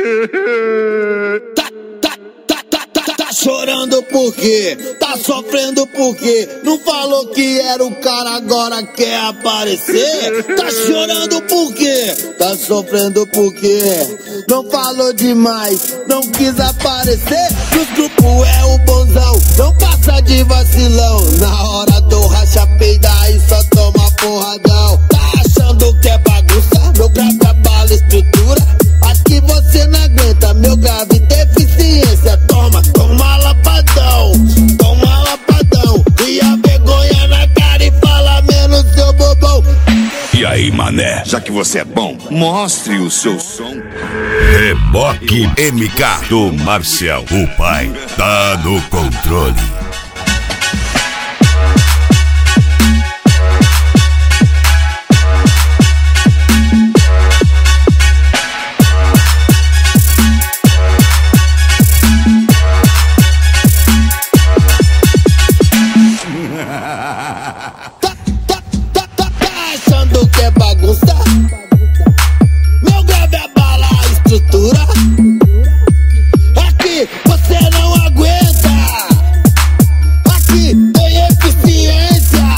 Tá chorando por quê? Tá sofrendo por quê? Não falou que era o cara, agora quer aparecer? Tá chorando por quê? Tá sofrendo por quê? Não falou demais, não quis aparecer. Nos grupos é o bonzão, não passa de vacilão. Na hora do racha peida e só toma porradão. Tá achando que é bagunça? Meu grave abala estrutura. Aqui você não aguenta, meu grave deficiência. Toma lapadão, toma lapadão. E a vergonha na cara e fala menos, seu bobão. E aí, mané, já que você é bom, mostre o seu som. Reboque MK do Marcial, o pai tá no controle. Achando que é bagunça? Meu grave abala a estrutura. Aqui você não aguenta. Aqui tem eficiência.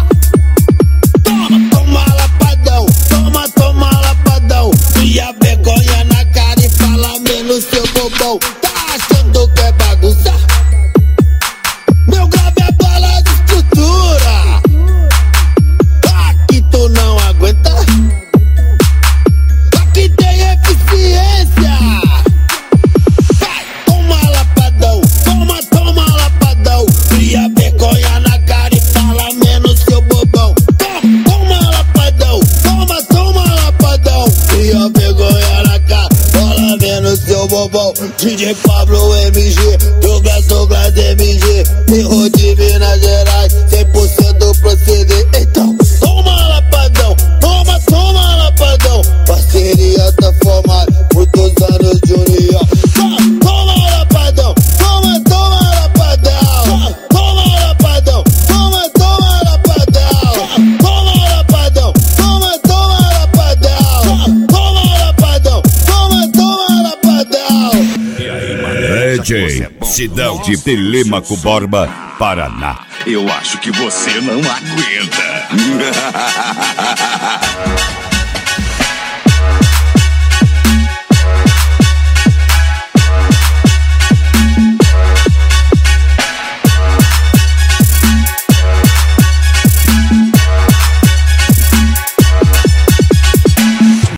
Toma lapadão. Toma lapadão. Cria vergonha na cara e fala menos, seu bobão. Tá achando que é bagunça? Meu grave abala a estrutura. Aqui tu não aguenta. Aqui tem eficiência. Vai, toma lapadão. Toma lapadão. Cria vergonha na cara e fala menos, seu bobão. Toma lapadão. Toma lapadão. Cria vergonha na cara, fala menos, seu bobão. DJ Pablo MG, Douglas MG, erro de Minas Gerais, 100% proceder. Então, toma lapadão, toma lapadão. Parceria tá formada, muitos anos de união. Toma lapadão, toma lapadão. Toma lapadão, toma lapadão. Toma lapadão, toma lapadão. Toma lapadão, toma lapadão. E aí, mané, DJ, cidade de Telêmaco Borba, Paraná. eu acho que você não aguenta.